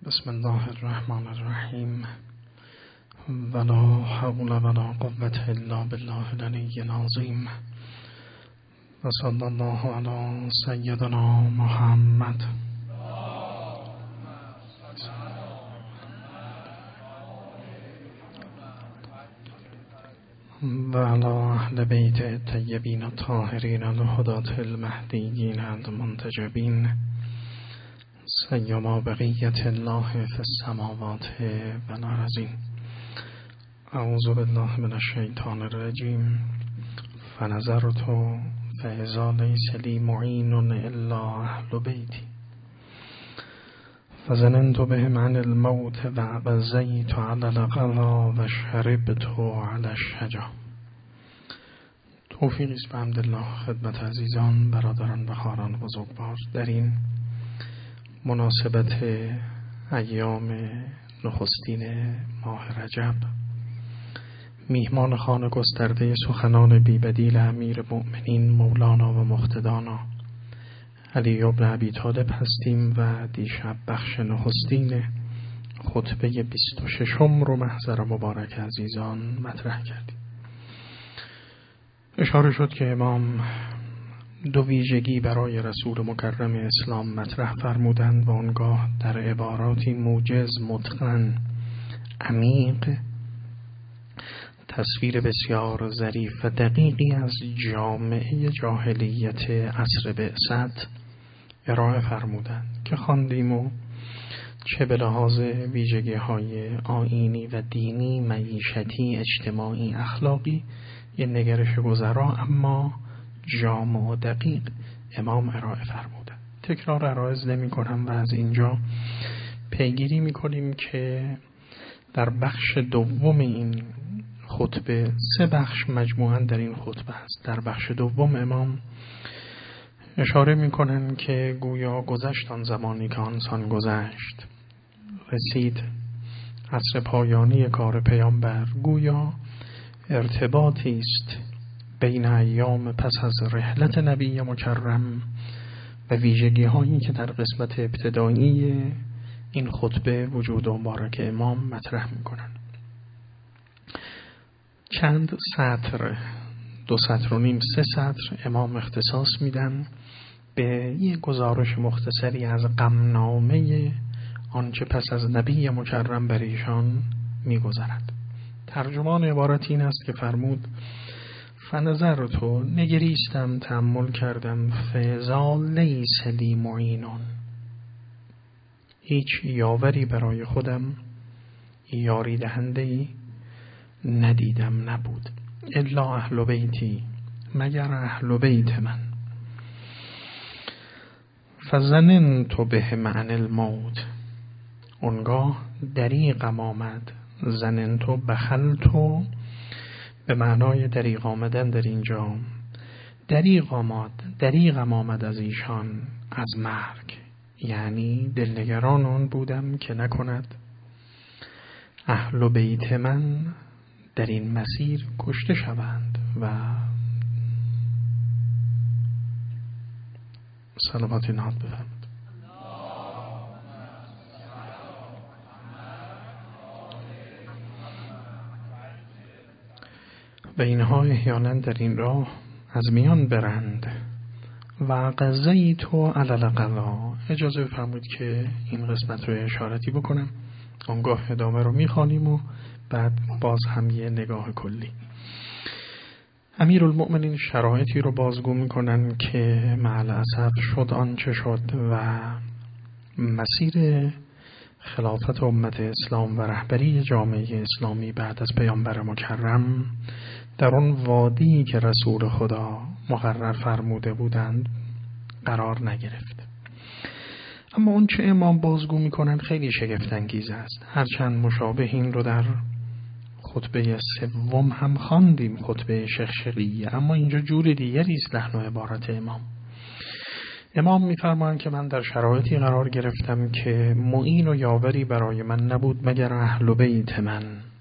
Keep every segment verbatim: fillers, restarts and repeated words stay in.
بسم الله الرحمن الرحیم ولا حول ولا قوة الا بالله العلی العظیم و صلی الله علی سیدنا محمد و علی اهل بیت الطیبین الطاهرین الهداة المهدیین المنتجبین سیما بقیت الله فی السماوات و الارضین. اعوذ بالله من الشیطان الرجیم. فنظرت فاذا لیس لی معین الا اهل بیتی فظننت بهم عن الموت و غزیت علی القضا و شربت علی الشجا. توفیقی است به حمدالله خدمت عزیزان، برادران و خواهران بزرگوار. در این مناسبت ایام نخستین ماه رجب، میهمان خانه گسترده سخنان بی‌بدیل امیر مؤمنین مولانا و مقتدانا علی بن ابی طالب هستیم و دیشب بخش نخستین خطبه بیست و ششم رو محضر مبارک عزیزان مطرح کردیم. اشاره شد که امام دو ویژگی برای رسول مکرم اسلام مطرح فرمودند و آنگاه در عباراتی موجز، متقن، عمیق تصویر بسیار ظریف و دقیقی از جامعه جاهلیت عصر بعثت ارائه فرمودند که خواندیم و چه به لحاظ ویژگی های آیینی و دینی، معیشتی، اجتماعی، اخلاقی یه نگرش گذرا اما جامع و دقیق امام ارائه فرمودند. تکرار عرایض نمی کنم و از اینجا پیگیری می کنیم که در بخش دوم این خطبه، سه بخش مجموعاً در این خطبه است، در بخش دوم امام اشاره می کنند که گویا گذشت آن زمانی که آنسان گذشت، رسید عصر پایانی کار پیامبر. گویا ارتباطی است بین ایام پس از رحلت نبی مکرم و ویژگی هایی که در قسمت ابتدایی این خطبه وجود و مبارک امام مطرح می کنند. چند سطر، دو سطر و نیم، سه سطر امام اختصاص میدن به یک گزارش مختصری از غمنامه آنچه پس از نبی مکرم بر ایشان میگذرد. ترجمان عبارت این است که فرمود: فنظرت، نگریستم، تأمل کردم، فاذا لیس لی معینون، هیچ یاوری برای خودم، یاری دهنده‌ای ندیدم، نبود، الا اهل بیتی، مگر اهل بیت من. فظننت بهم عن الموت، اونگاه دریغم آمد، ظننت بخلت به معنای دریغ آمدن در اینجا، دریغ آمد دریغم آمد از ایشان، از مرگ، یعنی دلنگران آن بودم که نکند اهل بیت من در این مسیر کشته شوند. و صلوات نهاد بفرمایید. و اینها احیانا در این راه از میان برند. و قضیت علی القضا، اجازه بفرمایید که این قسمت رو اشارتی بکنم، آنگاه ادامه رو میخوانیم و بعد باز هم یه نگاه کلی. امیرالمؤمنین شرایطی رو بازگو میکنن که مع الاسف شد آنچه شد و مسیر خلافت امت اسلام و رهبری جامعه اسلامی بعد از پیامبر مکرم در اون وادی که رسول خدا مقرر فرموده بودند قرار نگرفت. اما اون چه امام بازگو میکنن خیلی شگفت انگیز است. هرچند مشابه این رو در خطبه سوم هم خواندیم، خطبه شخشقیه، اما اینجا جور دیگری است لحن و عبارت امام. امام میفرمایند که من در شرایطی قرار گرفتم که معین و یاوری برای من نبود مگر اهل بیت من.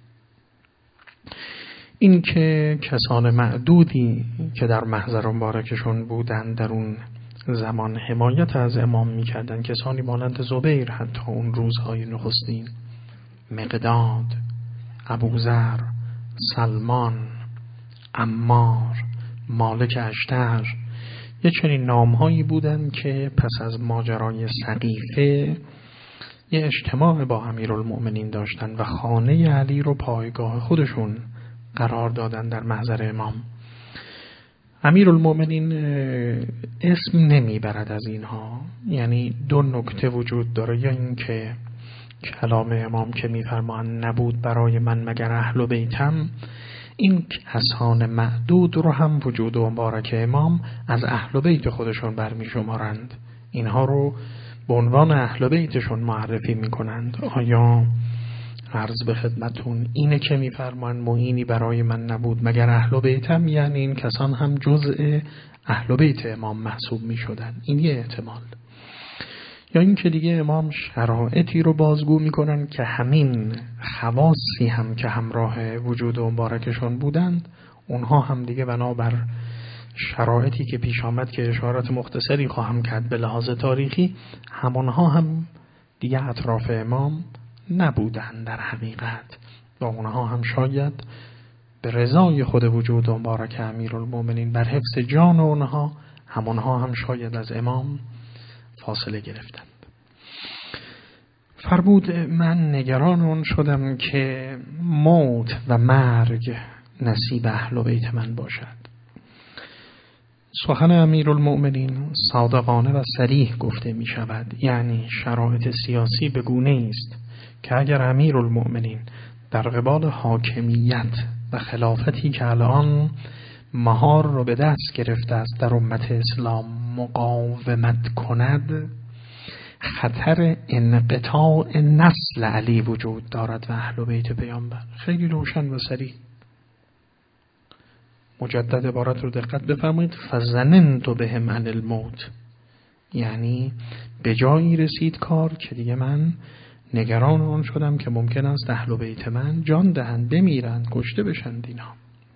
این که کسان معدودی که در محضر مبارکشون بودند در اون زمان حمایت از امام میکردن، کسانی مانند زبیر حتی اون روزهای نخستین، مقداد، ابوذر، سلمان، عمار، مالک اشتر، یه چنین نامهایی بودن که پس از ماجرای سقیفه یه اجتماع با امیرالمؤمنین داشتن و خانه علی رو پایگاه خودشون قرار دادن در محضر امام. امیرالمؤمنین اسم نمیبرد از اینها، یعنی دو نکته وجود داره، یا این که کلام امام که میفرمان نبود برای من مگر اهل بیتم، این کسان معدود رو هم وجود و مبارک امام از اهل بیت خودشون برمی شمارند، اینها رو به عنوان اهل بیتشون معرفی میکنند. آیا عرض به خدمتون اینه که میفرمان معینی برای من نبود مگر اهل بیتم، یعنی این کسان هم جزء اهل بیت امام محسوب میشدن؟ این یه احتمال. یا این که دیگه امام شرایطی رو بازگو میکنن که همین خواصی هم که همراه وجود مبارکشون بودند، اونها هم دیگه بنابر شرایطی که پیش آمد که اشارات مختصری خواهم کرد به لحاظ تاریخی، همونها هم دیگه اطراف امام نبودن در حقیقت، و اونها هم شاید به رضای خود وجود مبارک امیرالمؤمنین بر حفظ جان اونها، همونها هم شاید از امام فاصله گرفتند. فرمود من نگران اون شدم که موت و مرگ نصیب اهل بیت من باشد. سخن امیرالمؤمنین صادقانه و صریح گفته می شود، یعنی شرایط سیاسی به گونه است که اگر امیرالمؤمنین در قبال حاکمیت و خلافتی که الان مهار رو به دست گرفته است در امت اسلام مقاومت کند، خطر انقطاع نسل علی وجود دارد و اهل بیت پیامبر. خیلی روشن و صریح. مجدد عبارت رو دقت بفرمایید، فظننت بهم عن الموت، یعنی به جایی رسید کار که دیگه من نگران آن شدم که ممکن است اهل بیت من جان دهند، بمیرند، کشته بشند اینا.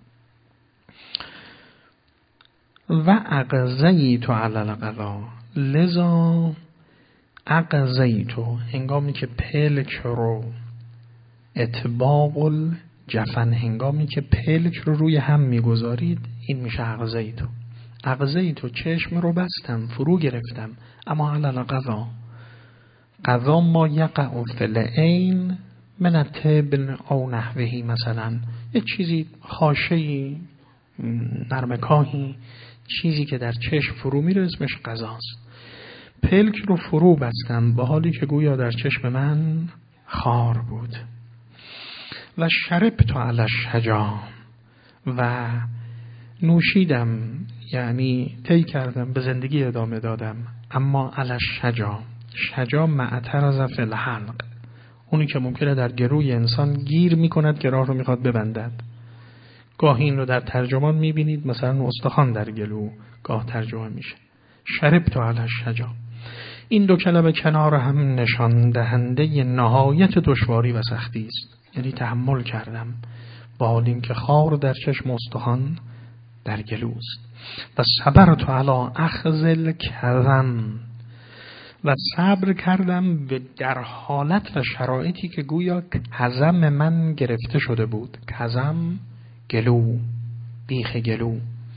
و اقضیت علی القضا، لذا اقضیت، هنگامی که پلک رو اطباق الجفن، هنگامی که پلک رو روی هم میگذارید، این میشه اقضیت. اقضیت، چشم رو بستم، فرو گرفتم، اما علی القضا، قضا ما یقع فی العین من التبن او نحوهی، مثلا یه چیزی خاشه‌ای، نرمکاهی، چیزی که در چشم فرو میره اسمش قضاست. پلک رو فرو بستم با حالی که گویا در چشم من خار بود. و شربت علی الشجا، و نوشیدم، یعنی طی کردم، به زندگی ادامه دادم، اما علی الشجا، شجا معترض فی الحلق، اونی که ممکنه در گروی انسان گیر میکند که راه رو میخواد ببندد. گاه این رو در ترجمان میبینید، مثلا استخوان در گلو گاه ترجمه میشه. شربت علی الشجا، این دو کلمه کنار هم نشان دهنده نهایت دشواری و سختی است، یعنی تحمل کردم با حال اینکه خار در چشم، استخوان در گلوست. و صبرت علی اخذ الکظم، و صبر کردم به در حالت و شرایطی که گویا کظم من گرفته شده بود. کظم گلو، بیخ گلو.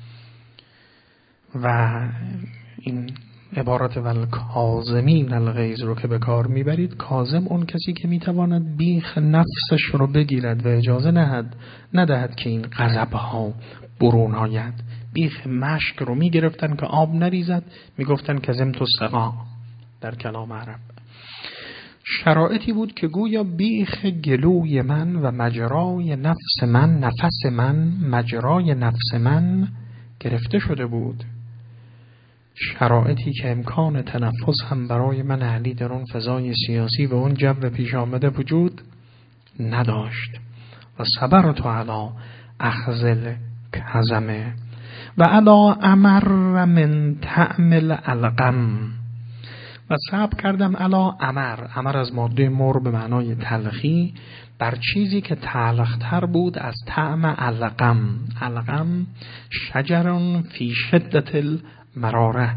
و این عبارت والکاظمین الغیظ رو که به کار میبرید، کاظم اون کسی که میتواند بیخ نفسش رو بگیرد و اجازه نهد ندهد که این غضب‌ها برون آید. بیخ مشک رو میگرفتن که آب نریزد، میگفتن کظمت السقا در کلام عرب. شرایطی بود که گویا بیخ گلوی من و مجرای نفس من، نفس من، مجرای نفس من گرفته شده بود. شرایطی که امکان تنفس هم برای من علی در اون فضای سیاسی و اون جو پیش آمده وجود نداشت. و صبرت علی اخذ الکظم و علی امر من طعم الالقم، و صبر کردم علی امر، امر از ماده مر به معنای تلخی، بر چیزی که تلختر بود از طعم علقم. علقم شجرون فی شدت المراره،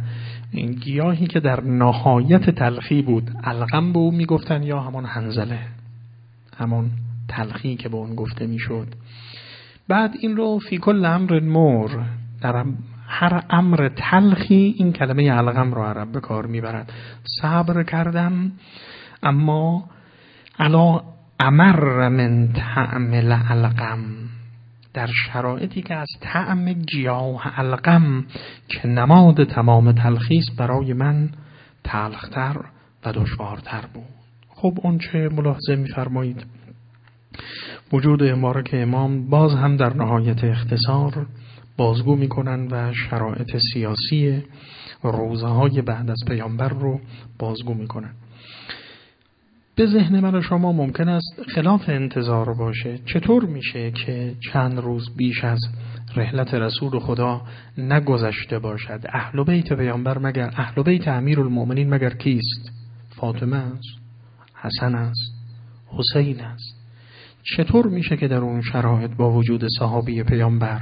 این گیاهی که در نهایت تلخی بود، علقم به اون میگفتن یا همون حنظله، همون تلخی که به اون گفته میشد. بعد این رو فی کل امر مر، در هر امر تلخی این کلمه علقم رو عرب به کار میبرد. صبر کردم اما علا امر من طعم العلقم، در شرایطی که از طعم گیاه علقم که نماد تمام تلخی است برای من تلختر و دشوارتر بود. خب اون چه ملاحظه می‌فرمایید؟ وجود مبارک امام باز هم در نهایت اختصار بازگو می‌کنند و شرایط سیاسی روزهای بعد از پیامبر رو بازگو می‌کنند. به ذهن من و شما ممکن است خلاف انتظار باشه. چطور میشه که چند روز بیش از رحلت رسول خدا نگذشته باشد؟ اهل بیت پیامبر مگر اهل بیت امیرالمؤمنین مگر کیست؟ فاطمه است، حسن است، حسین است. چطور میشه که در اون شرایط با وجود صحابی پیامبر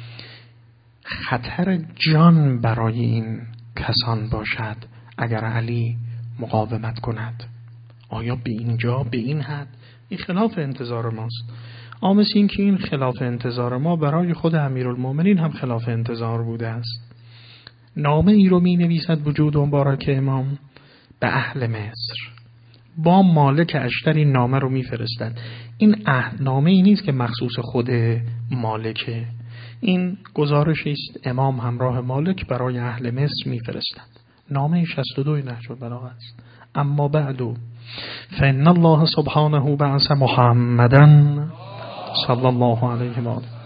خطر جان برای این کسان باشد اگر علی مقاومت کند؟ آیا به اینجا به این حد؟ این خلاف انتظار ماست. آمثل این که این خلاف انتظار ما برای خود امیرالمؤمنین هم خلاف انتظار بوده است. نامه ای رو می نویسد وجود مبارک امام به اهل مصر، با مالک اشتر این نامه رو می فرستد. این نامه ای نیست که مخصوص خود مالکه، این گزارشی است امام همراه مالک برای اهل مصر می فرستد. نامه شصت و دو نهج البلاغه است. اما بعدو فإن الله سبحانه بعث محمدا صلی الله علیه و آله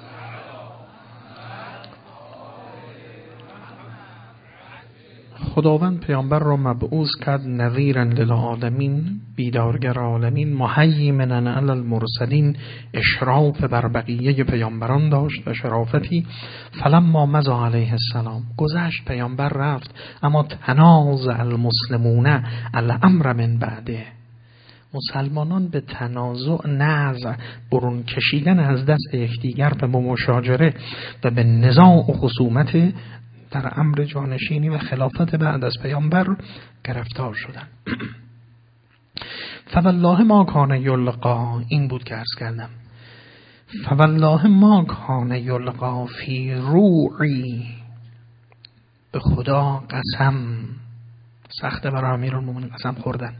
خداوند پیامبر را مبعوث کرد نذیرا للعالمین، بیدارگر عالمین، مهیمنا علی المرسلین، اشراف بر بقیه پیامبران داشت و شرافتی. فلما مضى علیه السلام، گذشت پیامبر رفت، اما تنازع المسلمون علی امر من بعده، مسلمانان به تنازع، نزع، برون کشیدن از دست یکدیگر به مشاجره و به نزاع و خصومت در امر جانشینی و خلافت بعد از پیامبر گرفتار شدن. فوالله ما کان یلقا، این بود که عرض کردم، فوالله ما کان یلقا فی روعی، به خدا قسم، سخته برای امیرالمومنین قسم خوردن.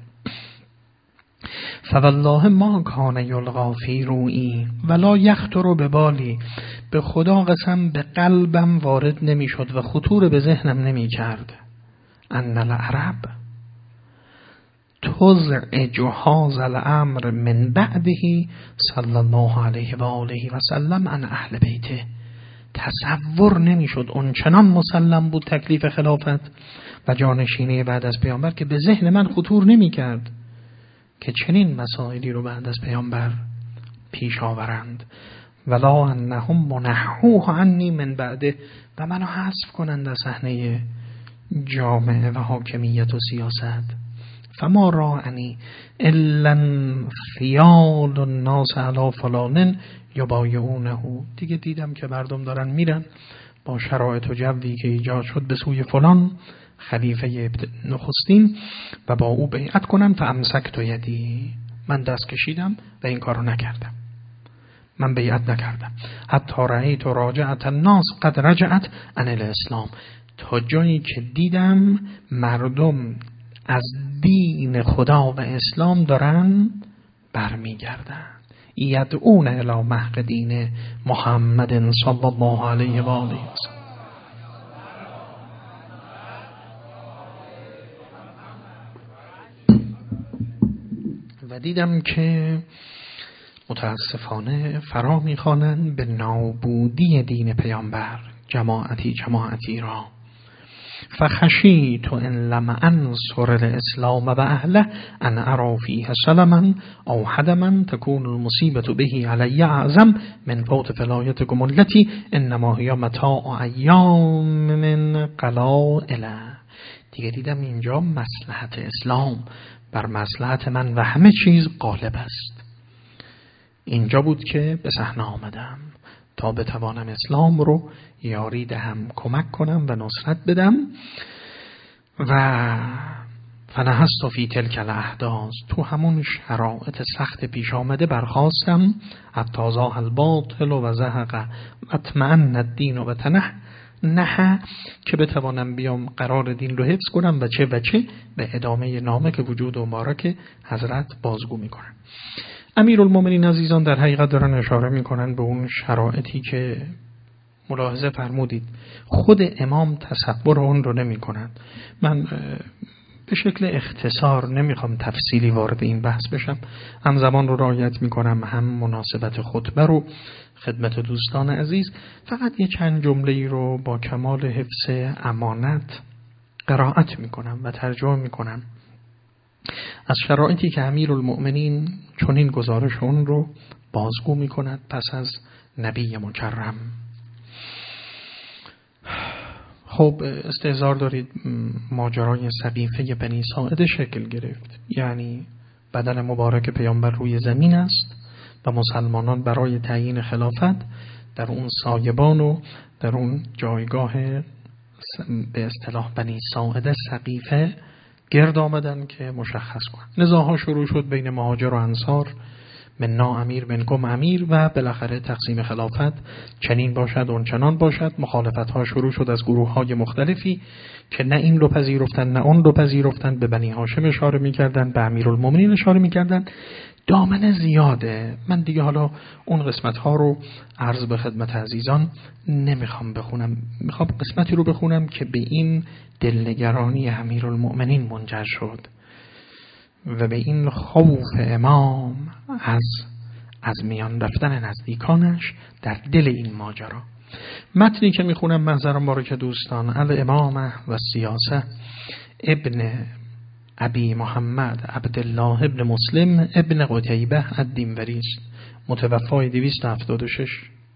فوالله ما کان یلقا فی روعی ولا یخطر ببالی، به خدا قسم به قلبم وارد نمی شد و خطور به ذهنم نمی کرد. ان العرب تزعج هذا الامر من بعده صلی الله علیه و آله و سلم عن اهل بیته. تصور نمی شد اون چنان مسلم بود تکلیف خلافت و جانشینی بعد از پیامبر که به ذهن من خطور نمی کرد که چنین مسائلی رو بعد از پیامبر پیش آورند. ولا انهم منحوه عنی من بعده، و منو حذف کنند از صحنه جامعه و حاکمیت و سیاست. فما رانی الا خیال الناس علی فلان یبایعونه، دیگه دیدم که مردم دارن میرن با شرایط و جوی که ایجاد شد به سوی فلان خلیفه نخستین و با او بیعت کنن. فامسکت یدی، من دست کشیدم و این کارو نکردم، من بیعت نکردم. حتی رأیت راجعت الناس قد رجعت عن الاسلام، تا جایی که دیدم مردم از دین خدا و اسلام دارن برمیگردن. یدعون الی محق دین محمد صلی الله علیه و آله و سلم. و دیدم که متاسفانه فرا میخوانند به نابودی دین پیامبر، جماعتی جماعتی را. فخشیت ان لم انصر الاسلام و اهله ان ارى فیه سلما او حدما تكون المصیبه به علی اعظم من فوت فلایتکم التي انما هي متاع ایام من قلائل. دیگه دیدم اینجا مصلحت اسلام بر مصلحت من و همه چیز غالب است. اینجا بود که به صحنه آمدم تا بتوانم اسلام رو یاری دهم، کمک کنم و نصرت بدم. و فنهست فی تلک الاحداث، تو همون شرایط سخت پیش آمده برخواستم، حتی زاح الباطل و زهق اطمئن الدین و تنح نه، که بتوانم بیام قرار دین رو حفظ کنم و چه و چه به ادامه نامه که وجود و مبارک حضرت بازگو میکنم. امیرالمومنین عزیزان در حقیقت دارن اشاره میکنن به اون شرایطی که ملاحظه فرمودید خود امام تصور اون رو نمی کنند. من به شکل اختصار نمیخوام تفصیلی وارد این بحث بشم، هم زمان رو رعایت میکنم هم مناسبت خطبه رو خدمت دوستان عزیز. فقط یه چند جمله‌ای رو با کمال حفظ امانت قرائت میکنم و ترجمه میکنم از شرایطی که امیرالمؤمنین چنین گزارش اون رو بازگو میکند پس از نبی مکرم. خب استحضار دارید ماجرای سقیفه بنی ساعده شکل گرفت، یعنی بدن مبارک پیامبر روی زمین است و مسلمانان برای تعیین خلافت در اون سایبان و در اون جایگاه به اصطلاح بنی ساعده سقیفه گرد آمدن که مشخص کنند. نزاع‌ها شروع شد بین مهاجر و انصار، مننا امیر منکم امیر، و بالاخره تقسیم خلافت چنین باشد اون چنان باشد. مخالفت ها شروع شد از گروه های مختلفی که نه این رو پذیرفتن نه اون رو پذیرفتن، به بنی هاشم اشاره میکردن، به امیرالمومنین اشاره میکردن. دامنه زیاده، من دیگه حالا اون قسمت ها رو عرض به خدمت عزیزان نمیخوام بخونم، میخوام قسمتی رو بخونم که به این دلنگرانی امیرالمومنین منجر شد و به این خوف امام از از میان رفتن نزدیکانش در دل این ماجرا. متنی که میخونم محضرم بارک دوستان، الامامه و سیاسه ابن ابی محمد عبدالله ابن مسلم ابن قتیبه الدینوری است، متوفای دویست و هفتاد و شش،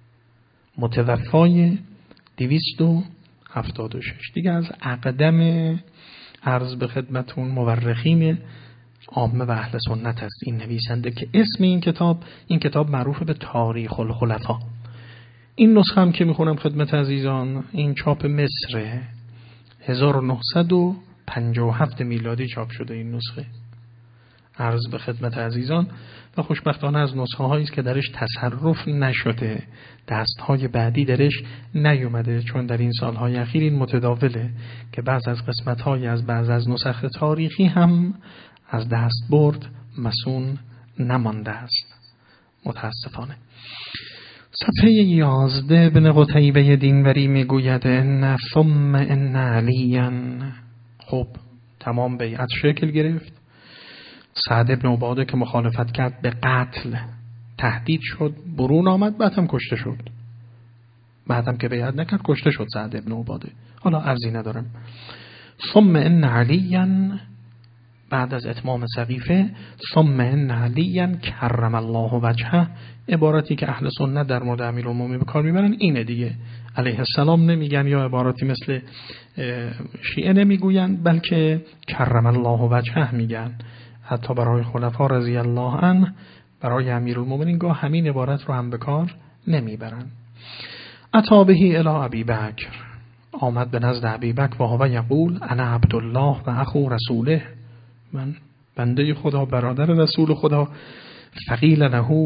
متوفای دویست و هفتاد و شش. دیگه از اقدم عرض به خدمتون مورخین عامه و اهل سنت است این نویسنده که اسم این کتاب این کتاب معروف به تاریخ الخلفاء. این نسخه هم که میخونم خدمت عزیزان این چاپ مصر هزار و نهصد و پنجاه و هفت میلادی چاپ شده این نسخه، عرض به خدمت عزیزان. و خوشبختانه از نسخه هایی است که درش تصرف نشده، دستهای بعدی درش نیومده، چون در این سالهای اخیر این متداوله که بعض از قسمت های از بعض از نسخ تاریخی هم از دست برد مسون نمانده است متاسفانه. صفحه یازده ابن قتیبه دینوری میگوید ان ثم ان علیا. خب تمام بیعت شکل گرفت، سعد ابن عباده که مخالفت کرد به قتل تهدید شد، برون آمد، بعد هم کشته شد، بعدم که بیعت نکرد کشته شد سعد ابن عباده. حالا عرضی ندارم. ثم ان علیا، بعد از اتمام سقیفه، ثم ان علیا کرم الله وجهه، عبارتی که اهل سنت در مورد امیرالمومنین به کار میبرن اینه دیگه، علیه السلام نمیگن یا عباراتی مثل شیعه نمیگوین، بلکه کرم الله وجهه میگن. حتی برای خلفا رضی الله عنه، برای امیرالمومنین گاه همین عبارت رو هم به کار نمیبرن. اتی بهی الی ابی بکر، آمد به نزد ابی بکر و هو یقول انا عبدالله و اخو رسوله، من بنده خدا برادر رسول خدا. فقیل له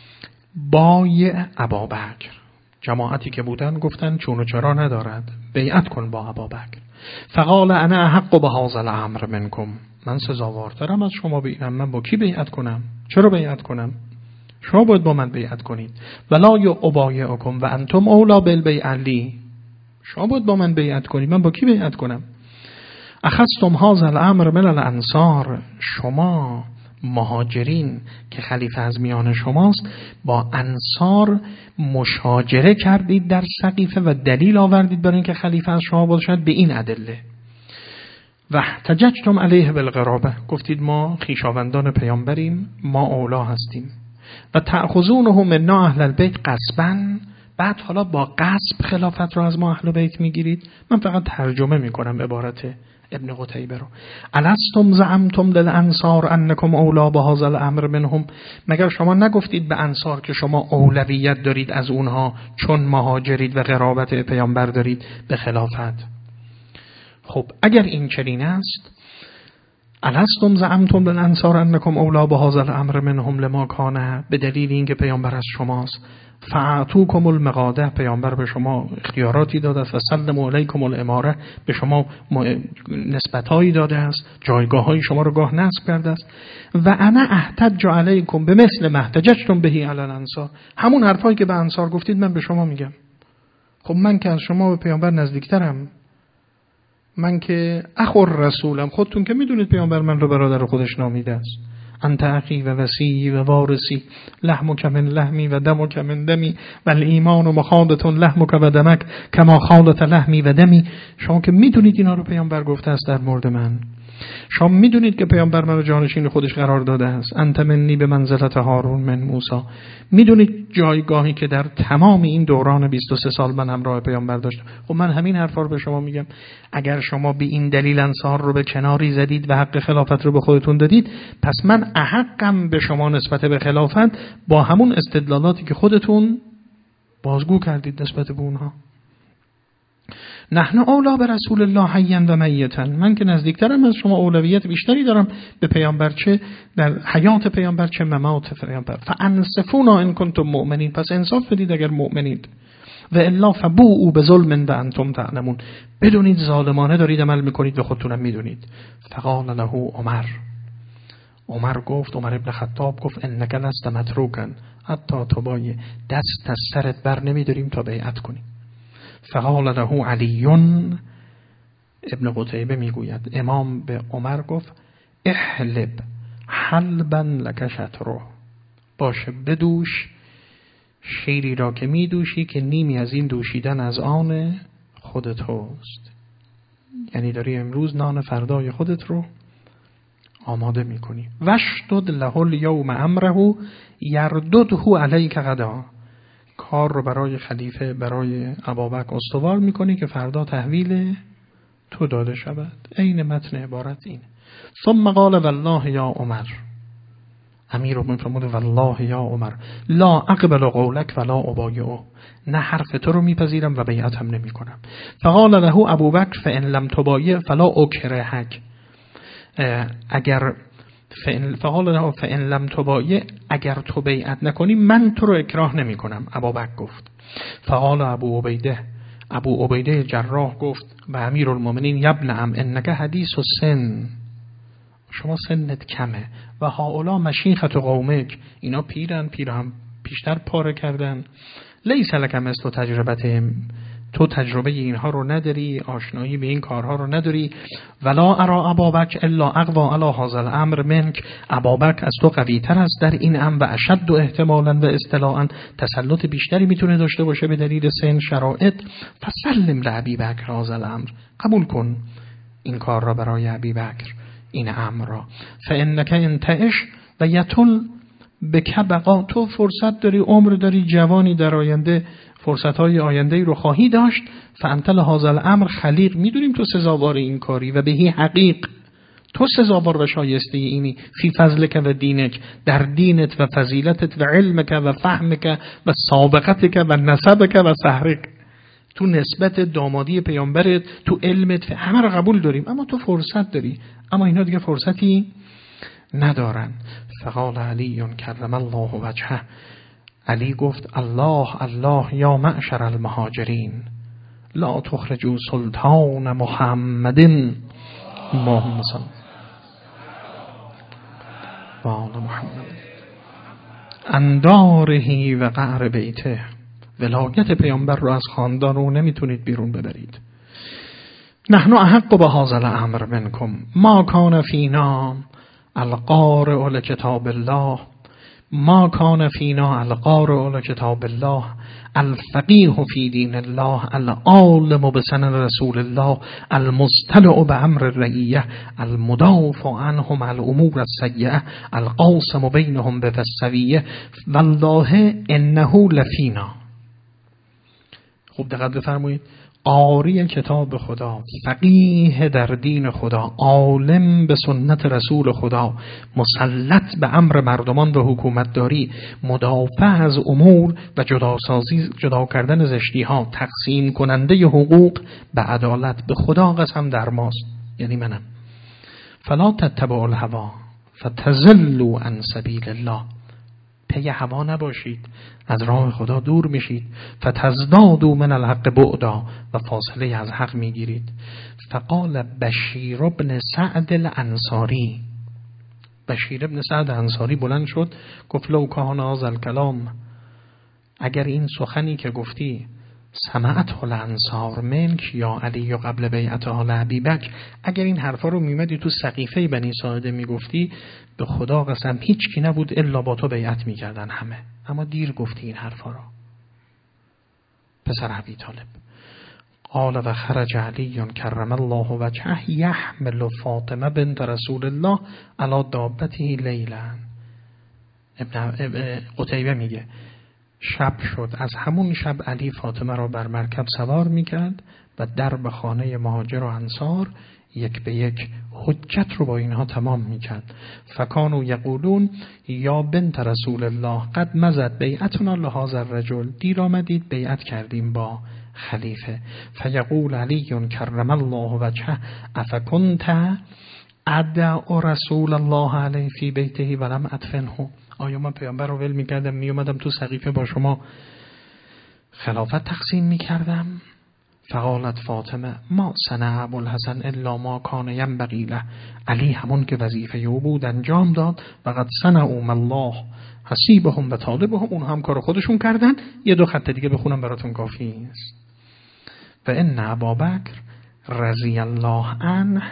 بایع ابابکر، جماعتی که بودن گفتن چون و چرا ندارد، بیعت کن با ابابکر. فقال انا احق بهذا الامر منکم، من سزاوارترم از شما بیعتم، من با کی بیعت کنم؟ چرا بیعت کنم؟ شما باید با من بیعت کنید. ولا یبایعکم و انتم اولا بالبیع لی، شما باید با من بیعت کنید، من با کی بیعت کنم؟ اخذتم هذا الامر من الانصار، شما مهاجرین که خلیفه از میان شماست با انصار مشاجره کردید در سقیفه و دلیل آوردید برای اینکه خلیفه از شما باشد به این ادله. و احتججتم علیه بالقرابه، گفتید ما خویشاوندان پیامبریم، ما اولا هستیم. و تأخذونه منا اهل البیت غصبا، بعد حالا با غصب خلافت رو از ما اهل بیت میگیرید. من فقط ترجمه میکنم عبارت ابن قتیبه رو. الستم زعمتم للانصار انکم اولا بهذا الامر منهم، مگر شما نگفتید به انصار که شما اولویت دارید از اونها چون مهاجرید و قرابت پیامبر دارید به خلافت؟ خب اگر این چنین است، الستم زعمتم للانصار انکم اولی بهذا الامر منهم لما کان، به دلیل اینکه پیامبر از شماست، فاعطوکم المقاده، پیامبر به شما اختیاراتی داده است، و سلموا علیکم الاماره، به شما نسبتایی داده است، جایگاه‌های شما رو گاه نصب کرده است، و انا احتج علیکم بمثل ما احتججتم به علی الانصار، همون حرفایی که به انصار گفتید من به شما میگم. خب من که از شما به پیامبر نزدیکترم، من که اخو رسولم، خودتون که میدونید پیامبر من رو برادر خودش نامیده است. انت اخی و وصی و وارثی، لحمک من لحمی و دمک من دمی و الایمان مخالط لحمک و دمک کما خالط لحمی و دمی. شما که میدونید اینا رو پیامبر گفته است در مورد من، شما میدونید که پیامبر من رو جانشین خودش قرار داده است. انت منی به منزلت هارون من موسی، میدونید جایگاهی که در تمام این دوران بیست و سه سال من همراه پیامبر داشتم. خب من همین حرفا رو به شما میگم. اگر شما به این دلیل انصار رو به کناری زدید و حق خلافت رو به خودتون دادید، پس من احقم به شما نسبت به خلافت با همون استدلالاتی که خودتون بازگو کردید نسبت به اونها. نحن اولا به رسول الله حیا و میتا، من که نزدیکترم از شما، اولویت بیشتری دارم به پیامبر، چه در حیات پیامبر چه ممات پیامبر. فانصفونا ان کنتم مؤمنین، پس انصاف بدید اگر مؤمنید. و الا فبوءوا بظلم و انتم تعلمون، بدونید ظالمانه دارید عمل میکنید و خودتونم میدونید. فقال له عمر، عمر گفت، عمر ابن خطاب گفت انک لست متروکا حتی تبایع، دست از سرت بر نمیداریم تا بیعت کنی. فقال له علی، ابن قتیبه میگوید امام به عمر گفت احلب حلبا لک شطره، باشه بدوش شیری را که میدوشی که نیمی از این دوشیدن از آن خودت هست. یعنی داری امروز نان فردای خودت رو آماده میکنی. وشدد له الیوم امره یردده علیک غدا، کار رو برای خلیفه، برای ابوبکر استوار میکنی که فردا تحویل تو داده شود. عین متن عبارت اینه. ثم قال والله یا عمر، امیر رو میفرمود والله یا عمر لا اقبل قولک ولا ابایعه، نه حرف تو رو میپذیرم و بیعت هم نمی کنم. فقال له ابوبکر فان لم تبایع فلا اکرهک، اگر فقال له فان لم تبایع، اگر تو بیعت نکنی من تو رو اکراه نمی کنم. ابوبکر گفت. فقال ابو عبیده، ابو عبیده جراح گفت به امیرالمومنین یبن ام انک حدیث السن، شما سنت کمه، و هاولا مشیخت قومک، اینا پیرن، پیر هم پیشتر پاره کردن. لیس لک مثل تجربتهم، تو تجربه اینها رو نداری، آشنایی به این کارها رو نداری. ولا ارا ابابک الا اقوا علی هذا الامر منک، ابابک از تو قوی تر است در این امر و اشد و احتمالا و اصطلاعا تسلط بیشتری میتونه داشته باشه به دلیل سن شرایط. فسلم لابی بکر هذا الامر، قبول کن این کار را برای ابی بکر، این امر را. فانک انتعش و یتل بک بقا، تو فرصت داری، عمر داری، جوانی در آینده، فرصت‌های آینده‌ای رو خواهی داشت. فانت لهذا الامر خلیق، میدونیم تو سزاوار این کاری، و بهی حقیق، تو سزاوار و شایسته اینی. فی فضلک و دینک، در دینت و فضیلتت و علمک و فهمک و سابقتک و نسبک و سحرک، تو نسبت دامادی پیامبرت، تو علمت، همه رو قبول داریم، اما تو فرصت داری، اما اینا دیگه فرصتی ندارن. فقال علی کرم الله وجهه، علی گفت الله الله یا معشر المهاجرین لا تخرجوا سلطان محمد اللهم صل و آل محمد انداره و قعر بیته، ولایت پیامبر رو از خاندان رو نمیتونید بیرون ببرید. نحن احق به هذا الامر منکم ما کان فینا القارئ لکتاب الله، ما کان فینا القارئ لکتاب الله الفقیه فی دین الله العالم بسنن رسول الله المستلع بامر الرعیه المدافع عنهم الامور السیئه القاسم بینهم بالسویه والله انه لفینا. خوب دقت بفرمایید، قاری کتاب خدا، فقیه در دین خدا، عالم به سنت رسول خدا، مسلط به امر مردمان و حکومتداری، مدافع از امور و جداسازی، جدا کردن زشتی ها، تقسیم کننده حقوق به عدالت. به خدا قسم در ماست، یعنی منم. فلا تتبعوا الهوی فتضلوا عن سبیل الله. پی هوا نباشید، از راه خدا دور میشید. فتزدادوا من الحق بعدا، و فاصله از حق میگیرید. فقال بشیر ابن سعد الانصاری، بشیر ابن سعد انصاری بلند شد گفت لو کان هذا الکلام، اگر این سخنی که گفتی سمعت الانصار منک یا علی قبل بیعتها لابی بکر، اگر این حرفا رو میمدی تو سقیفه بنی ساعده میگفتی، به خدا قسم هیچ کی نبود الا با تو بیعت میکردن همه. اما دیر گفتی این حرفا رو. پسر ابی طالب قال و خرج علی کرم الله وجهه یحمل فاطمه بنت رسول الله علی دابته لیلا. ابن قتیبه میگه شب شد، از همون شب علی فاطمه را بر مرکب سوار میکرد و در به خانه مهاجر و انصار یک به یک حجت رو با اینها تمام میکرد. فکانوا یقولون یا بنت رسول الله قد مزد بیعتنا لهذا الرجل، دیر آمدید بیعت کردیم با خلیفه. فیقول علی کرم الله وجهه افکنت ادعو رسول الله علیه فی بیته ولم ادفنه، آیا من پیامبر رو ول میکردم میومدم تو سقیفه با شما خلافت تقسیم میکردم؟ فقالت فاطمه ما صنع ابوالحسن الا ما کان ینبغی له، علی همون که وظیفه او بود انجام داد. و قد صنعوا ما الله حسیبهم و طالبهم، اون هم کار خودشون کردن. یه دو خط دیگه بخونم براتون کافی است. و ان ابابکر رضی الله عنه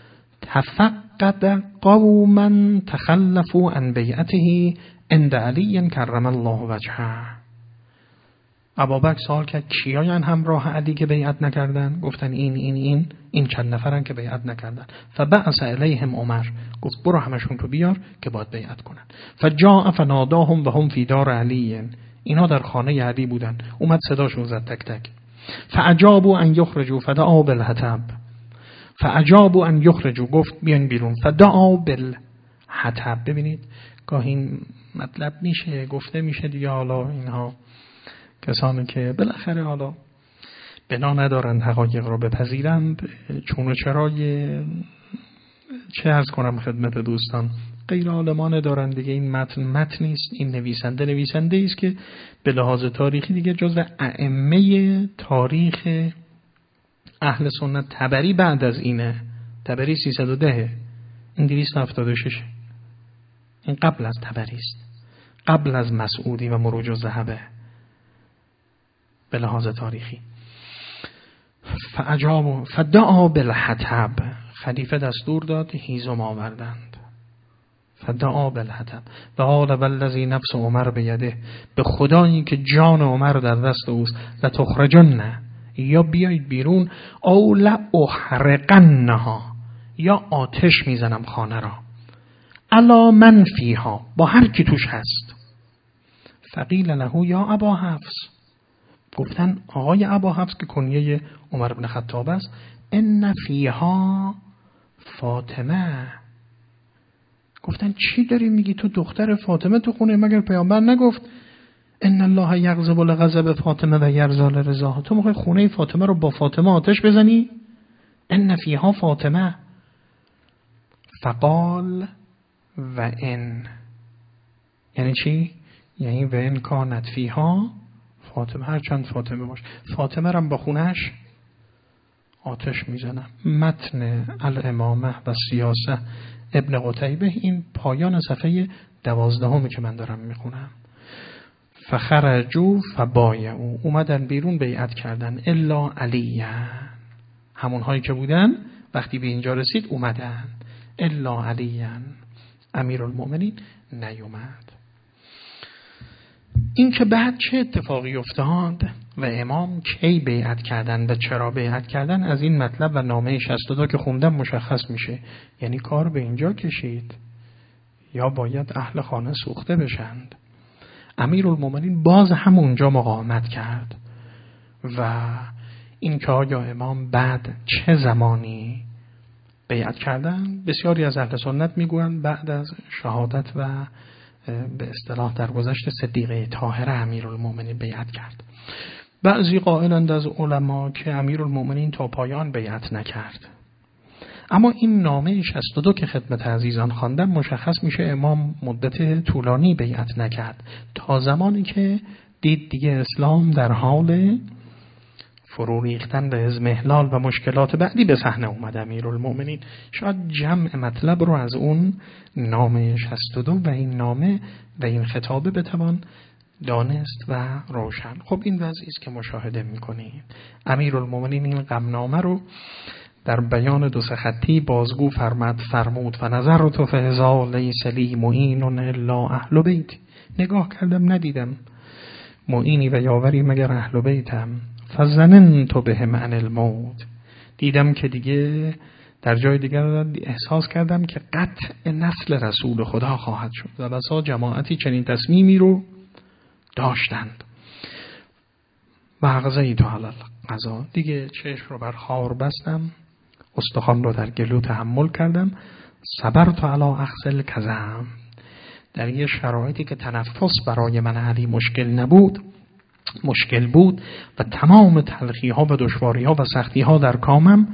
تفقد قوما تخلفوا عن بیعته عند علی کرم الله وجهه. ابابکر سوال کرد کیایان همراه علی که بیعت نکردن؟ گفتن این این این این چند نفرن که بیعت نکردن. فبعث الیهم عمر، گفت برو همشون رو بیار که باید بیعت کنن. فجاء فناداهم و هم فی دار علی، اینا در خانه علی بودن، اومد صداشون زد تک تک. فاجابوا ان یخرجوا فدعا بالحطب، فاجابوا ان یخرجوا، گفت بیان بیرون. فدعا بالحطب. ببینید گاهی مطلب میشه گفته میشه دیگه، حالا اینها کسانی که بالاخره حالا بنا ندارند حقایق را بپذیرند، چون و چرای چه عرض کنم خدمت دوستان، غیر عالمانه دارند دیگه. این متن متن نیست، این نویسنده نویسنده است که به لحاظ تاریخی دیگه جزو ائمه تاریخ اهل سنت. طبری بعد از اینه، طبری سیصد و ده، این دویست و هفتاد و شش، این قبل از طبری است، قبل از مسعودی و مروج الذهبه به لحاظ تاریخی. فاجاب فدعا بالحطب، خلیفه دستور داد هیزم آوردند. فدعا بالحطب و قال والذی نفس عمر بیده، به خدایی که جان عمر در دست اوست، لتخرجن، یا بیایید بیرون، او لاحرقنها، یا آتش میزنم خانه را، علی من فیها، با هر کی توش هست. فقیل له یا ابا حفص، گفتن آقای ابا حفص که کنیه عمر بن خطاب است، ان فیها فاطمه. گفتن چی داری میگی تو دختر فاطمه تو خونه؟ مگر پیامبر نگفت ان الله یغضب لغضب فاطمه و یرضی لرضاها؟ تو میخوای خونه فاطمه رو با فاطمه آتش بزنی؟ ان فیها فاطمه. فقال و ان، یعنی چی؟ یعنی و ان کانت فیها فاطمه، هر چند فاطمه باش، فاطمه رم با خونهش آتش میزنم. متن الامامه و سیاسه ابن قتیبه، این پایان صفحه دوازدهمی که من دارم میخونم. فخرجوا فبایعوا، اومدن بیرون بیعت کردن. الا علی، همون هایی که بودن وقتی به اینجا رسید اومدن. الا علی امیرالمؤمنین نیومد. این که بعد چه اتفاقی افتاد و امام کی بیعت کردن و چرا بیعت کردن، از این مطلب و نامه شصت و دو که خوندم مشخص میشه. یعنی کار به اینجا کشید یا باید اهل خانه سوخته بشند. امیرالمومنین باز هم اونجا مقاومت کرد و این که آیا امام بعد چه زمانی بیعت کردن؟ بسیاری از اهل سنت میگویند بعد از شهادت و به اصطلاح در گذشت صدیقه طاهره امیرالمومنین بیعت کرد. بعضی قائلند از علما که امیرالمومنین تا پایان بیعت نکرد. اما این نامه شصت و دو که خدمت عزیزان خواندم مشخص میشه امام مدت طولانی بیعت نکرد، تا زمانی که دید دیگه اسلام در حال فرو ریختن به اضمحلال و مشکلات بعدی به صحنه اومد امیرالمومنین. شاید جمع مطلب رو از اون نامه شصت و دو و این نامه و این خطابه بتوان دانست و روشن. خب این وضعی است که مشاهده میکنید. امیرالمومنین این غمنامه رو در بیان دو سه خطی بازگو فرمود فرمود و نظر تو فهزا لیس لی معین الا اهل بیت. نگاه کردم ندیدم معینی و یاوری مگر اهل بیتم. فظننت بهم عن الموت. دیدم که دیگه در جای دیگر احساس کردم که قطع نسل رسول خدا خواهد شد و بسا جماعتی چنین تصمیمی رو داشتند. و اغزیت علی القضا. دیگه چشم رو بر خار بستم، استخوان رو در گلو تحمل کردم. صبرت علی اخذ الکظم. در یه شرایطی که تنفس برای من علی مشکل نبود مشکل بود و تمام تلخی ها و دشواری ها و سختی ها در کامم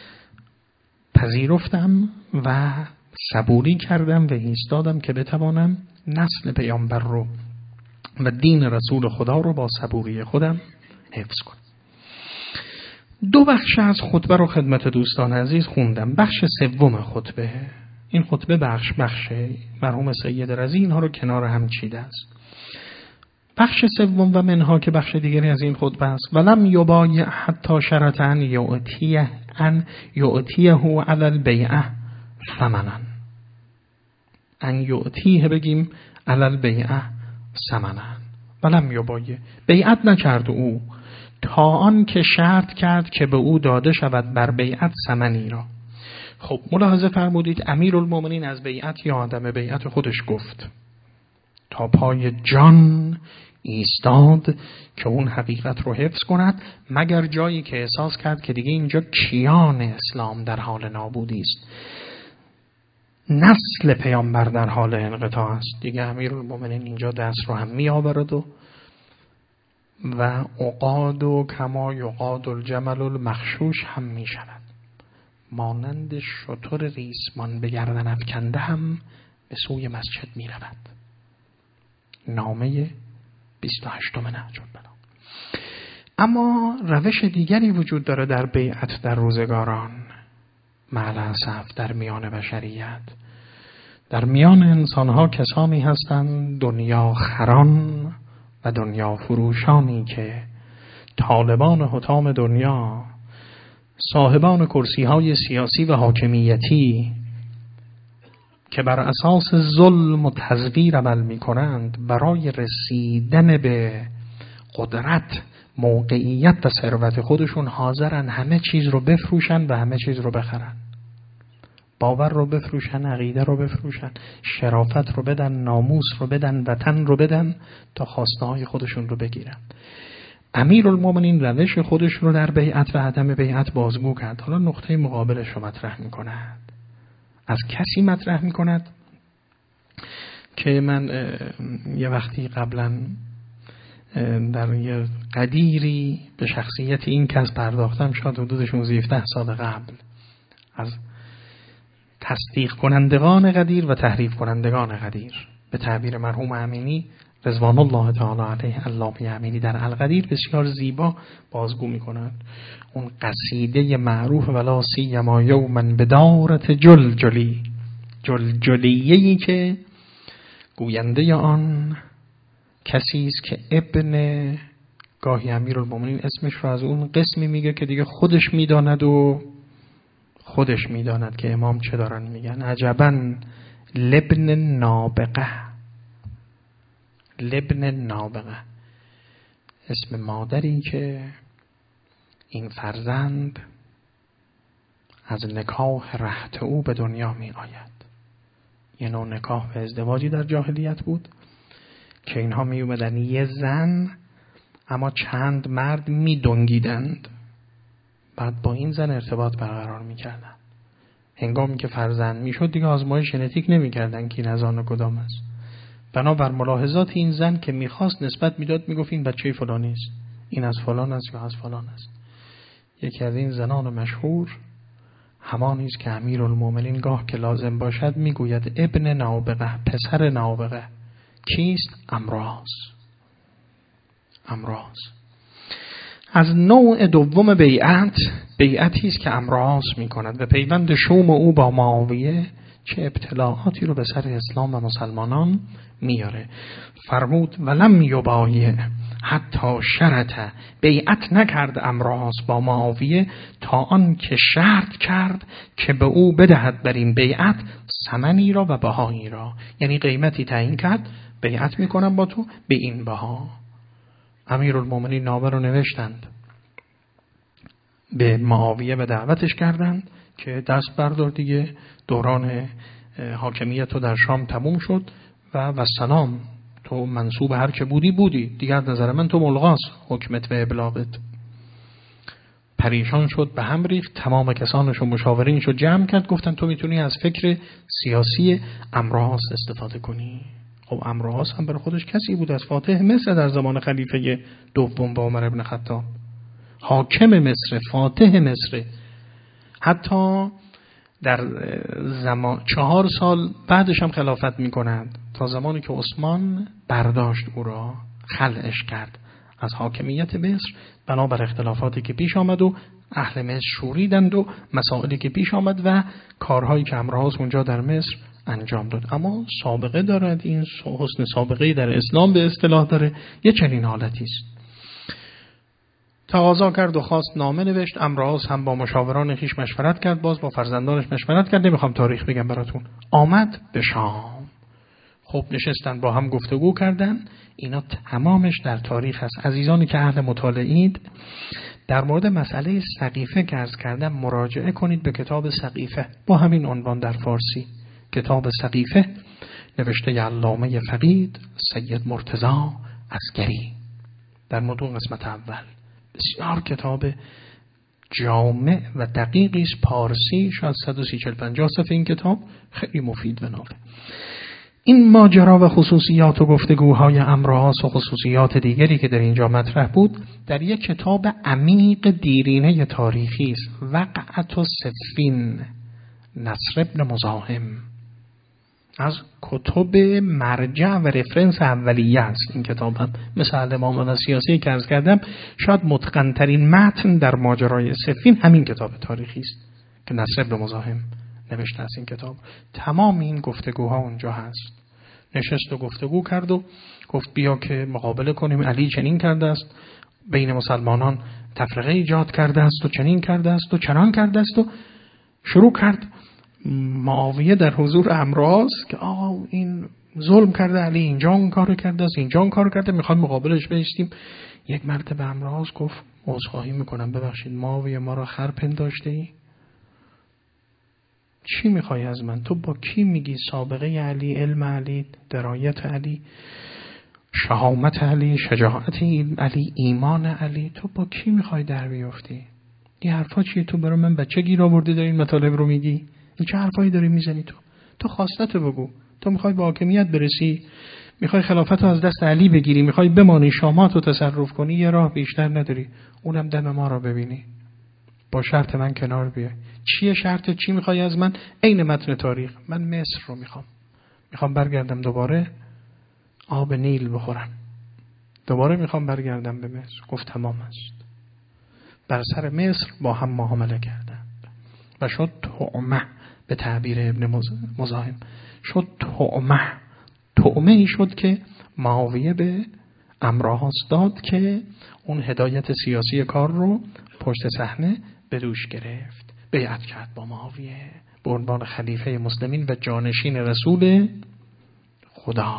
پذیرفتم و صبوری کردم و ایستادم که بتوانم نسل پیامبر رو و دین رسول خدا رو با صبوری خودم حفظ کنم. دو بخش از خطبه رو خدمت دوستان عزیز خوندم. بخش سوم خطبه، این خطبه بخش بخشه مرحوم سید رضی اینها رو کنار هم چیده است. بخش سوم و منها که بخش دیگری از این خطبه است. ولم یبایع حتی شرط ان یعطیه ان یعطیه علی البیعه ثمنا. ان یعطیه بگیم علی البیعه ثمنا. ولم یبایع، بیعت نکرد او تا آن که شرط کرد که به او داده شود بر بیعت ثمنی را. خب ملاحظه فرمودید امیرالمومنین از بیعت یا عدم بیعت خودش گفت، تا پای جان ایستاد که اون حقیقت رو حفظ کند، مگر جایی که احساس کرد که دیگه اینجا کیان اسلام در حال نابودی است، نسل پیامبر در حال انقطاع است. دیگه امیرالمومنین اینجا دست رو هم می آورد و و عقاد و کما یقاد الجمل المخشوش هم می شود. مانند شتر ریسمان به گردن افکنده هم به سوی مسجد می رود. نامه بیست و هشتم نهج البلاغه. اما روش دیگری وجود داره در بیعت در روزگاران، مع الاسف در میان بشریت. در میان انسانها کسانی هستند دنیا خران و دنیا فروشانی که طالبان حطام دنیا، صاحبان کرسی های سیاسی و حاکمیتی که بر اساس ظلم و تزویر عمل می کنند، برای رسیدن به قدرت، موقعیت و ثروت خودشون حاضرن همه چیز رو بفروشن و همه چیز رو بخرن. باور رو بفروشن، عقیده رو بفروشن، شرافت رو بدن، ناموس رو بدن، وطن رو بدن تا خواسته های خودشون رو بگیرن. امیرالمومنین روش خودش رو در بیعت و عدم بیعت بازگو کرد. حالا نقطه مقابلش رو مطرح می کند. از کسی مطرح می کند که من یه وقتی قبلا در یه قدیری به شخصیت این کس پرداختم، شاید حدود شانزده هفده سال قبل، از تصدیق کنندگان قدیر و تحریف کنندگان قدیر. به تعبیر مرحوم امینی رضوان الله تعالی علیه، علامه امینی در القدیر بسیار زیبا بازگو می‌کند اون قصیده معروف ولا سیما یوما بدارت جلجلی، جلجلیه‌ای که گوینده آن کسی است که ابن گاهی امیرالمومنین اسمش رو از اون قسمی میگه که دیگه خودش میداند و خودش میداند که امام چه دارن میگن. عجباً لبن نابغه، لبن نابغه، اسم مادری که این فرزند از نکاح رهط او به دنیا می آید. یه نوع نکاح و ازدواجی در جاهلیت بود که اینها می اومدن یه زن اما چند مرد می دنگیدند بعد با این زن ارتباط برقرار میکردن. هنگامی که فرزند میشد دیگه آزمایش ژنتیک نمیکردن که این از آن کدام است. بنابر ملاحظات این زن که میخواست نسبت میداد، میگفت این بچه فلانی است، این از فلان است یا از فلان است. یکی از این زنان مشهور همانی است که امیرالمومنین گاه که لازم باشد میگوید ابن نابغه، پسر نابغه. کیست؟ امراض. امراض از نوع دوم بیعت، بیعتی است که امراض میکند و پیوند شوم او با معاویه چه ابتلاعاتی رو به سر اسلام و مسلمانان میاره. فرمود ولم یبایع حتی شرط، بیعت نکرد امراض با معاویه تا آن که شرط کرد که به او بدهد بر این بیعت ثمنی را و بهایی را. یعنی قیمتی تعیین کرد، بیعت میکنم با تو به این بها. امیرالمومنین نامه رو نوشتند به معاویه و دعوتش کردند که دست بردار دیگه، دوران حاکمیت تو در شام تموم شد و و سلام، تو منصوب هر که بودی بودی دیگه، از نظر من تو ملغاس حکمت و ابلاغت. پریشان شد، به هم ریخت، تمام کسانش و مشاورینش رو جمع کرد، گفتن تو میتونی از فکر سیاسی امراض استفاده کنی. خب امراض هم برای خودش کسی بود از فاتح مصر در زمان خلیفه دوم با عمر ابن خطاب، حاکم مصر، فاتح مصر. حتی در زمان چهار سال بعدش هم خلافت میکنند تا زمانی که عثمان برداشت او را، خلعش کرد از حاکمیت مصر بنابر اختلافاتی که پیش آمد و اهل مصر شوریدند و مسائلی که پیش آمد و کارهایی که امراض اونجا در مصر انجام داد. اما سابقه دارد، این حسن سابقه در اسلام به اصطلاح داره، یه چنین حالتی است. تقاضا کرد و خواست، نامه نوشت. امراض هم با مشاوران خویش مشورت کرد، باز با فرزندانش مشورت کرد. نمیخوام تاریخ بگم براتون. آمد به شام. خب نشستن با هم گفتگو کردن. اینا تمامش در تاریخ هست. عزیزانی که اهل مطالعید، در مورد مسئله سقیفه که عرض کردم مراجعه کنید به کتاب سقیفه با همین عنوان در فارسی، کتاب سقیفه نوشته علامه فقید سید مرتضی عسگری در موضوع قسمت اول. بسیار کتاب جامع و دقیقی است، پارسی، شاید صد و سی چهل پنجاه صفحه این کتاب، خیلی مفید و نافع. این ماجرا و خصوصیات و گفتگوهای امراض و خصوصیات دیگری که در اینجا مطرح بود در یک کتاب عمیق دیرینه تاریخی است، وقعت و صفین، نصر ابن مزاحم، از کتب مرجع و رفرنس اولیه است. این کتاب هم مثل امام و سیاسی که عرض کردم، شاید متقن ترین متن در ماجرای صفین همین کتاب تاریخی است که نصر ابن مزاحم نوشته است. این کتاب تمام این گفتگوها اونجا هست. نشست و گفتگو کرد و گفت بیا که مقابله کنیم، علی چنین کرده است، بین مسلمانان تفرقه ایجاد کرده است و چنین کرده است و چنان کرده است. و شروع کرد معاویه در حضور امراض که آقا این ظلم کرده، علی اینجا اون کارو کرده است، اینجا اون کارو کرده، میخوام مقابلش بایستیم. یک مرتبه امراض گفت عذرخواهی میکنم، ببخشید معاویه ما را خر پنداشته ای؟ چی میخوای از من؟ تو با کی میگی سابقه علی، علم علی، درایت علی، شهامت علی، شجاعت علی، ایمان علی، تو با کی میخوای در بیافتی؟ این حرفا چیه؟ تو برای من بچه گیر آوردی داری این مطالب رو میگی؟ این چه حرفایی داری میزنی؟ تو تو خواستت بگو. تو میخوای به حاکمیت برسی، میخوای خلافت رو از دست علی بگیری، میخوای بمانی شامات رو تصرف کنی، یه راه بیشتر نداری، اونم دم ما رو ببینی، با شرط من کنار بیای. چیه شرط؟ چی میخوای از من؟ عین متن تاریخ. من مصر رو میخوام، میخوام برگردم دوباره آب نیل بخورم، دوباره میخوام برگردم به مصر. گفت تمام است. بر سر مصر با هم معامله کردند و شد طعمه، به تعبیر ابن مزاحم شد طعمه. طعمه ای شد که معاویه به امراض داد که اون هدایت سیاسی کار رو پشت صحنه به دوش گرفت. بیعت کرد با معاویه به عنوان خلیفه مسلمین و جانشین رسول خدا.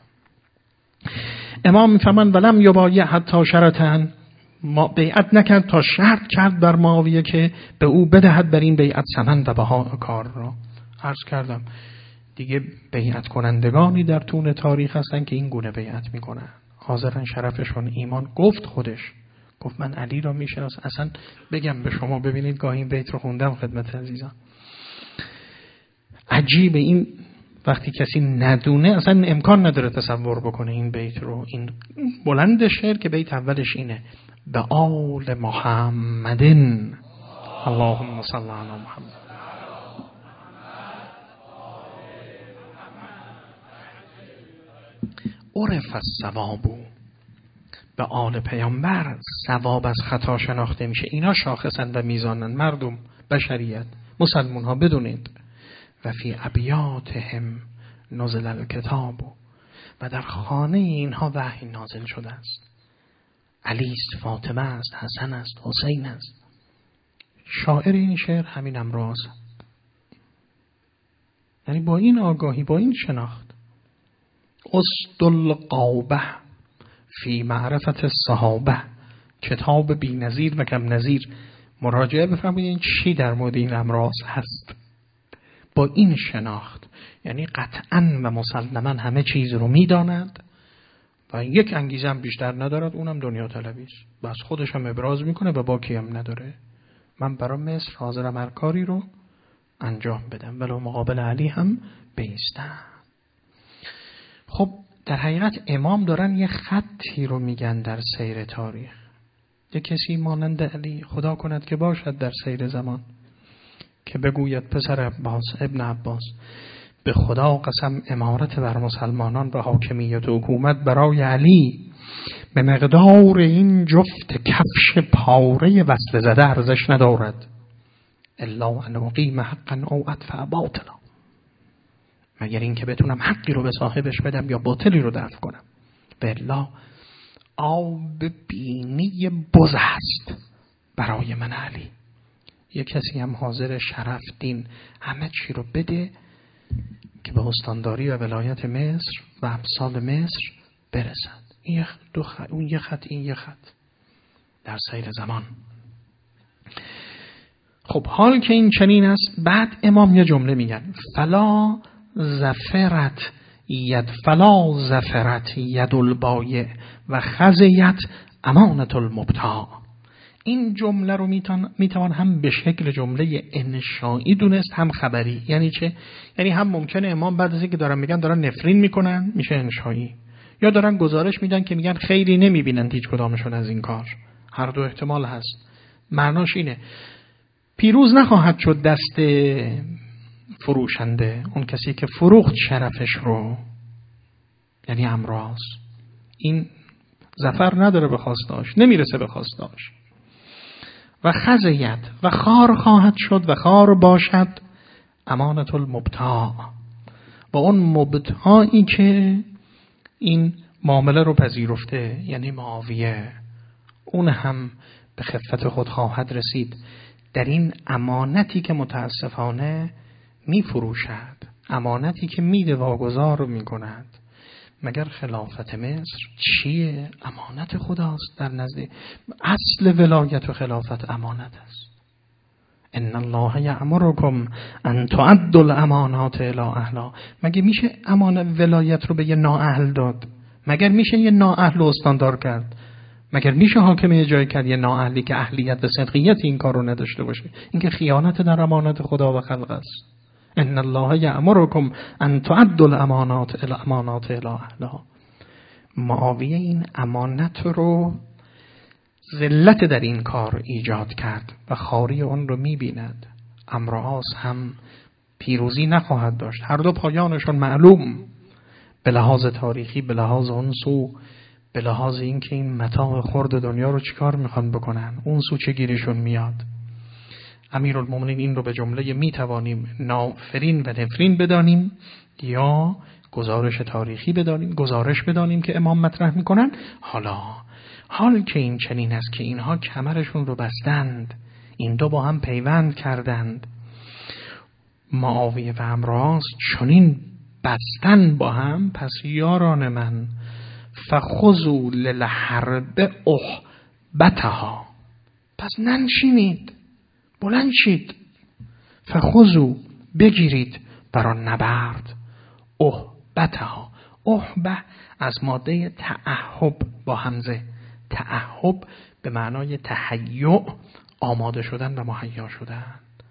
امام میفرمان ولم یبایع حتی شرطا، ما بیعت نکرد تا شرط کرد بر معاویه که به او بدهد بر این بیعت ثمن و بها کار را. عرض کردم دیگه بیعت کنندگانی در طول تاریخ هستن که این گونه بیعت میکنن، حاضرن شرفشون ایمان. گفت خودش گفت من علی رو میشناسم. اصلا بگم به شما، ببینید گاهی این بیت رو خوندم خدمت عزیزان، عجیب این وقتی کسی ندونه اصلا امکان نداره تصور بکنه این بیت رو. این بلند شعر که بیت اولش اینه به آل محمدن اللهم صل علی محمد. عرف الثواب، به آل پیامبر ثواب از خطا شناخته میشه. اینا شاخصن و میزانن، مردم، بشریت، مسلمان ها بدونید. و فی ابیاتهم نزل الکتاب، و در خانه اینها وحی نازل شده است. علی است، فاطمه است، حسن است، حسین است. شاعر این شعر همین امراض، یعنی با این آگاهی، با این شناخت. اسد القابه فی معرفت الصحابه، کتاب بی نظیر و کم نظیر. مراجعه بفرمایید چی در مورد این امراض هست. با این شناخت یعنی قطعاً و مسلماً همه چیز رو میداند و یک انگیزه هم بیشتر ندارد، اونم دنیا طلبی است. بس خودش هم ابراز میکنه و باکی هم نداره. من برای مصر حاضرم هر کاری رو انجام بدم ولو مقابل علی هم بیستم. خب در حقیقت امام دارن یه خطی رو میگن در سیر تاریخ. یه کسی مانند علی خدا کند که باشد در سیر زمان که بگوید پسر عباس ابن عباس به خدا قسم امارت بر مسلمانان و حاکمیت و حکومت برای علی به مقدار این جفت کفش پاره وصل زده ارزش ندارد الا ان اقیم حقا او ادفع باطلا، مگر این که بتونم حقی رو به صاحبش بدم یا باطلی رو دفع کنم. بالله آب بینی بز است برای من علی. یک کسی هم حاضر شرف، دین، همه چی رو بده که به استانداری و ولایت مصر و امثال مصر برسد. این دو خط، اون یه خط، این یه خط در سیر زمان. خب حال که این چنین است، بعد امام یه جمله میگن فلا زفرت ید فلا زفرت ید البایع و خزیت امانت المبتاع. این جمله رو میتوان میتوان هم به شکل جمله انشایی دونست هم خبری. یعنی چه؟ یعنی هم ممکنه امام بعد از اینکه دارن میگن دارن نفرین میکنن میشه انشایی، یا دارن گزارش میدن که میگن خیلی نمیبینن هیچ کدامشون از این کار. هر دو احتمال هست. معناش اینه پیروز نخواهد شد دست فروشنده، اون کسی که فروخت شرفش رو، یعنی امراض. این ظفر نداره به خواستاش، نمیرسه به خواستاش. و خزیت و خار خواهد شد و خار باشد امانت المبتاع، و اون مبتاعی که این معامله رو پذیرفته، یعنی معاویه، اون هم به خفت خود خواهد رسید در این امانتی که متاسفانه می فروشد، امانتی که میده واگذار رو می کند. مگر خلافت مصر چیه؟ امانت خداست. در نزد اصل ولایت و خلافت امانت است. ان الله یأمرکم ان تؤدوا الامانات الی اهلها. مگه میشه امانت ولایت رو به یه نااهل داد؟ مگر میشه یه نااهل استاندار کرد؟ مگر میشه حاکم یه جای کرد یه نااهلی که اهلیت و صدقیت این کار رو نداشته باشه؟ این که خیانت در امانت خدا و خلق است. ان الله یأمرکم ان تؤدوا الامانات الی امانات الی اهلها. معاویه این امانت رو ذلت در این کار ایجاد کرد و خاری اون رو میبیند. امر عاص هم پیروزی نخواهد داشت. هر دو پایانشون معلوم به لحاظ تاریخی، به لحاظ اون سو، به لحاظ این که این متاع خرد دنیا رو چیکار میخوان بکنن، اون سو چه گیرشون میاد. امیرالمومنین این رو به جمله میتوانیم نافرین و نفرین بدانیم یا گزارش تاریخی بدانیم، گزارش بدانیم که امام مطرح میکنن. حالا حال که این چنین است که اینها کمرشون رو بستند، این دو با هم پیوند کردند، معاویه و امراض چنین بستن با هم، پس یاران من فخذوا للحرب احبتها، پس ننشینید، بلند شید. فخذوا، بگیرید برای نبرد، احبتها. احبه از ماده تعهب با همزه، تعهب به معنای تهیع، آماده شدن و مهیا شدن.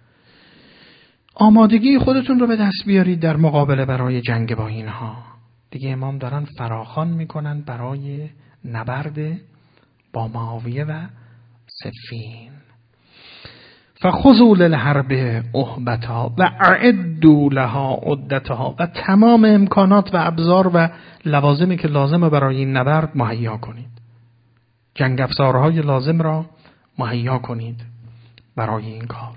آمادگی خودتون رو به دست بیارید در مقابله برای جنگ با اینها. دیگه امام دارن فراخوان میکنن برای نبرد با معاویه و صفین. فخذوا للحرب اهبتا و اعدوا لها عدتها، و تمام امکانات و ابزار و لوازمی که لازمه برای این نبرد مهیا کنید. جنگ افزارهای لازم را مهیا کنید برای این کار.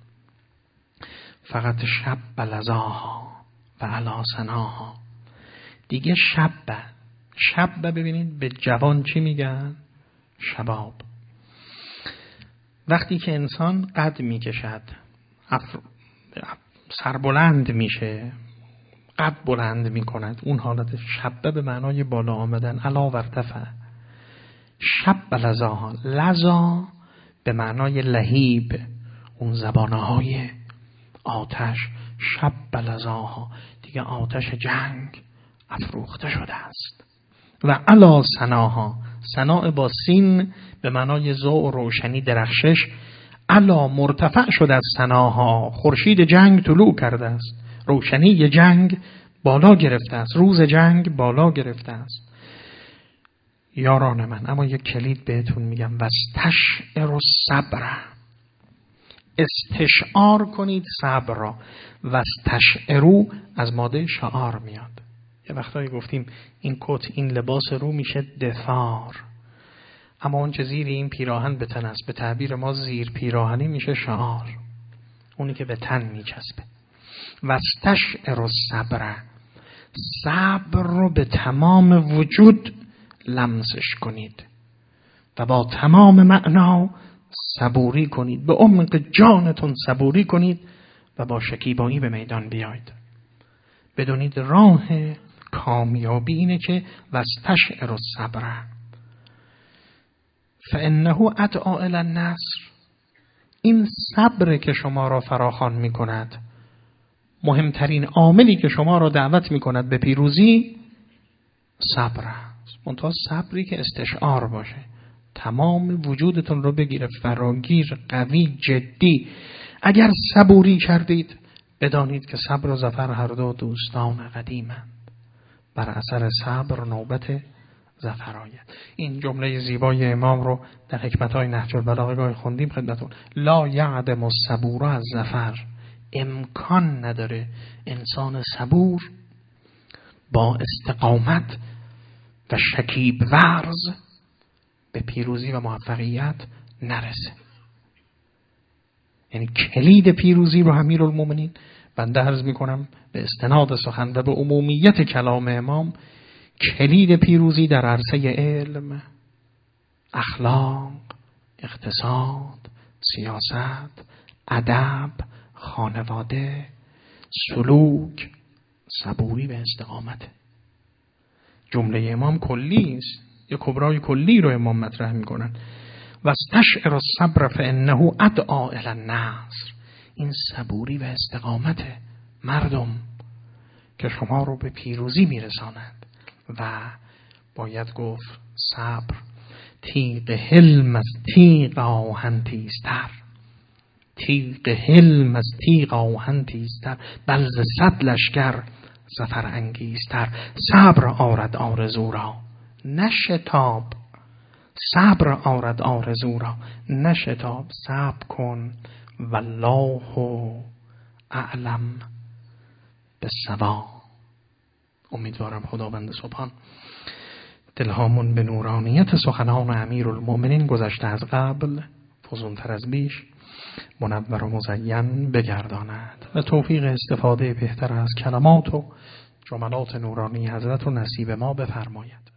فقط شب بلزاها و علا سناها. دیگه شب شب ببینید به جوان چی میگن؟ شباب. وقتی که انسان قد میکشد، سربلند میشه، قد بلند میکند، اون حالت شب به معنای بالا آمدن. علا ورتفع. شب لزاها، لزا به معنای لهیب، اون زبانهای آتش. شب لزاها، دیگه آتش جنگ افروخته شده است. و علا سناها، سنا با سین به معنای ضوء و روشنی، درخشش. علا مرتفع شده از سناها، خورشید جنگ طلوع کرده است، روشنی جنگ بالا گرفته است، روز جنگ بالا گرفته است. یاران من، اما یک کلید بهتون میگم، واستشعروا الصبر. استشعار کنید صبر را. واستشعروا از ماده شعار میاد. یه وقتایی گفتیم این کت، این لباس رو میشه دثار، اما اون چه زیر این پیراهن به تن است، به تعبیر ما زیر پیراهنی میشه شعار، اونی که به تن میچسبه. واستشعروا الصبر، صبر رو به تمام وجود لمسش کنید و با تمام معنا صبوری کنید، به عمق جانتون صبوری کنید و با شکیبایی به میدان بیایید. بدونید راه کامیابی اینه که واستشعروا الصبر فانه ادعا الی النصر. این صبر که شما را فراخوان می کند، مهمترین عاملی که شما را دعوت می کند به پیروزی، صبر است. منتها صبری که استشعار باشه، تمام وجودتون رو بگیره، فراگیر، قوی، جدی. اگر صبوری کردید، بدانید که صبر و ظفر هر دو دوستان قدیمند. بر اثر صبر نوبت ظفر آید. این جمله زیبای امام رو در حکمت‌های نهج البلاغه گاهی خوندیم خدمتتون. لا یعدم الصبور از ظفر. امکان نداره انسان صبور با استقامت و شکیب ورز به پیروزی و موفقیت نرسه. یعنی کلید پیروزی رو امیرالمومنین بنده عرض میکنم به استناد سخن و به عمومیت کلام امام، کلید پیروزی در عرصه علم، اخلاق، اقتصاد، سیاست، ادب، خانواده، سلوک، صبوری و استقامت. جمله امام کلی است، یک کبرای کلی رو امام مطرح میکنن. واستشعروا الصبر فانه ادعا الی النصر. این صبوری و استقامت مردم که شما رو به پیروزی میرساند. و باید گفت صبر تیغ حلم از تیغ آهن تیزتر، تیغ حلم از تیغ آهن تیزتر، بل ز صد لشکر ظفر انگیزتر. صبر آرد آرزو را نشتاب، صبر آرد آرزو را نشتاب. صبر کن والله اعلم بالصواب. امیدوارم خداوند سبحان دلهامون به نورانیت سخنان امیرالمؤمنین گذشته از قبل فزونتر از بیش منور و مزین بگرداند و توفیق استفاده بهتر از کلمات و جملات نورانی حضرت و نصیب ما بفرماید.